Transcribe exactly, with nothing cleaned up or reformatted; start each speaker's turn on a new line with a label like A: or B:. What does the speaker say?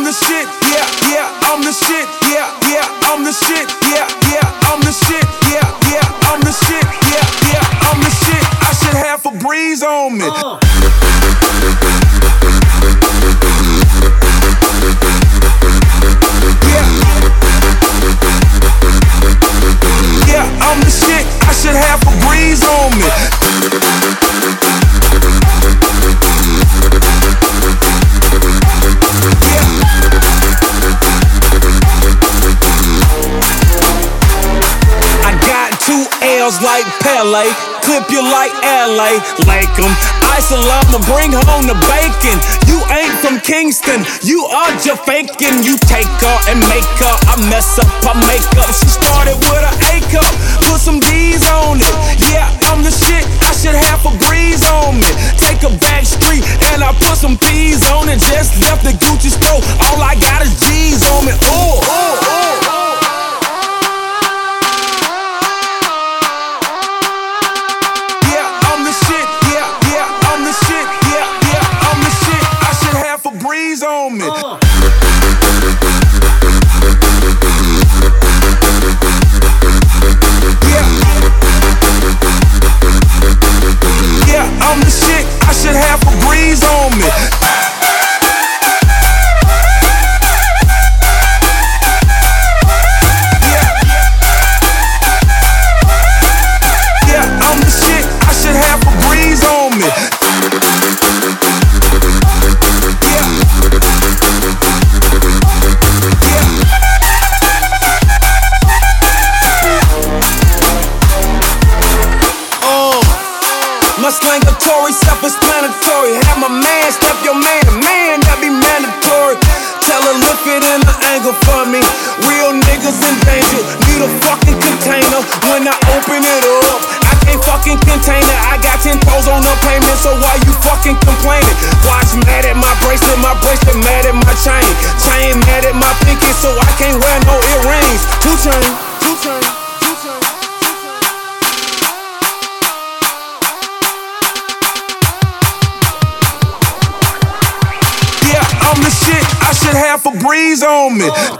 A: the shit, yeah, yeah, I'm the shit, yeah, yeah, I'm the shit, yeah, yeah, I'm the shit, yeah, yeah, I'm the shit, yeah, yeah, I'm the shit. I should have a breeze on me. Uh. Yeah, yeah, I'm the shit. I should have a breeze on me. Like Pele, clip you like L A, like 'em. Ice I'ma bring home the bacon. You ain't from Kingston, you are just faking. You take her and make her, I mess up her makeup. She started with an A cup, put some D's on it. Yeah, I'm the shit, I should have a breeze on me. Take a back street and I put some P's on it. Just left the Gucci store, all I got is G's on me. Ooh, ooh, ooh, ooh. Breeze on me. Uh. Yeah, yeah, I'm the shit. I should have a breeze on me. Yeah, yeah, I'm the shit. I should have a breeze on me. My slangatory, self-explanatory. Have my man step your man, man, that be mandatory. Tell her lift it in the angle for me. Real niggas in danger, need a fucking container. When I open it up, I can't fucking contain it. I got ten toes on the payment, so why you fucking complaining? Watch mad at my bracelet, my bracelet mad at my chain. Chain mad at my pinky, so I can't wear no earrings. Two chain, two chain. I'm the shit, I should have a breeze on me.